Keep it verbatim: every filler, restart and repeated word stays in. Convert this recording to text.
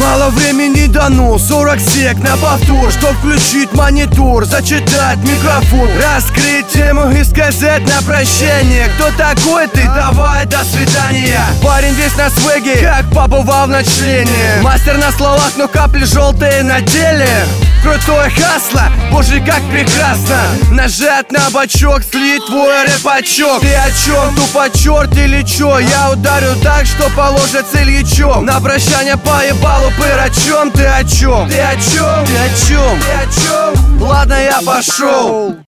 Мало времени дано, сорок сек на повтор. Что включить монитор, зачитать микрофон, раскрыть тему и сказать на прощание: кто такой ты? Давай, до свидания. Парень весь на свеге, как побывал в ночлении. Мастер на словах, но капли желтые на деле. Крутое хасло, боже, как прекрасно. Нажать на бачок, слить твой рэпачок. Ты о чем, тупо черт или чё? Я ударю так, что положат с Ильичом. На прощание поебалу пыр. О чем ты, о чем? Ты о чем? Ты о чем? Ты о чем? Ладно, я пошел.